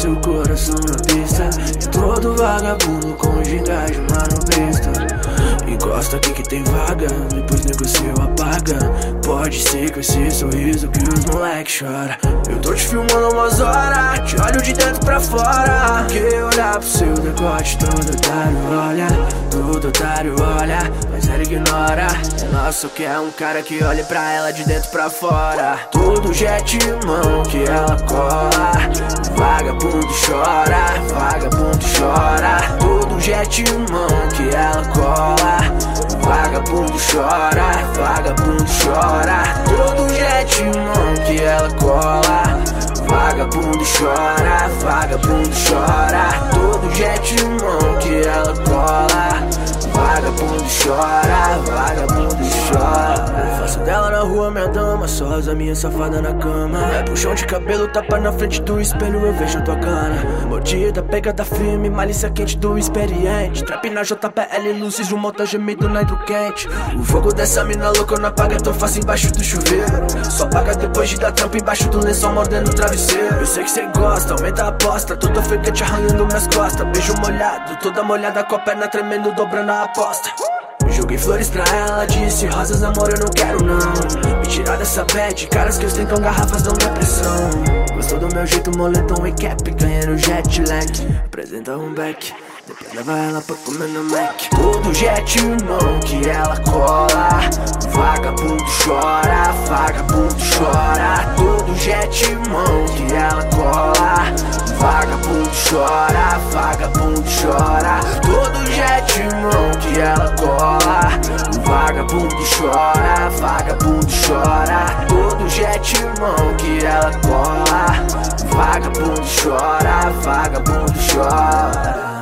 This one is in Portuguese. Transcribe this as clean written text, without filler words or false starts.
seu coração na pista. E todo vagabundo com gingagem, mano, besta. Encosta aqui que tem vaga, depois negocia ou apaga. Pode ser com esse sorriso que os moleque chora. Eu tô te filmando umas horas, te olho de dentro pra fora. Que olhar pro seu decote, todo otário olha, todo otário olha, mas ela ignora. É nosso que é um cara que olhe pra ela de dentro pra fora. Todo jet mão que ela cola, vagabundo chora, vagabundo chora. Todo jet mão que ela cola, vagabundo chora, vagabundo chora. Todo jet mão que ela cola, vagabundo chora, vagabundo chora. Todo jet mão que ela cola, vagabundo chora, vagabundo chora. Eu faço dela na rua minha dama, só rosa minha safada na cama. É puxão de cabelo, tapa na frente do espelho, eu vejo tua cana. Mordida, pegada firme, malícia quente do experiente. Trap na JPL, luzes de um motor gemido na hidroquente. O fogo dessa mina louca eu não apaga, tão fácil embaixo do chuveiro. Só paga depois de dar trampo embaixo do lençol mordendo o travesseiro. Eu sei que cê gosta, aumenta a aposta, todo ofegante arranhando minhas costas. Beijo molhado, toda molhada com a perna tremendo, dobrando a aposta. Joguei flores pra ela, disse rosas, amor, eu não quero não. Me tirar dessa bad, caras que ostentam garrafas dão depressão. Gostou do meu jeito, moletom e cap, ganhei no jet lag. Apresenta um back, depois leva ela pra comer no Mac. Todo jet mão que ela cola, vagabundo chora, vagabundo chora. Todo jet mão que ela cola, vagabundo chora, vagabundo chora. Todo jet mão que ela cola, vagabundo chora, vagabundo chora. Todo jet mão que ela cola, vagabundo chora, vagabundo chora.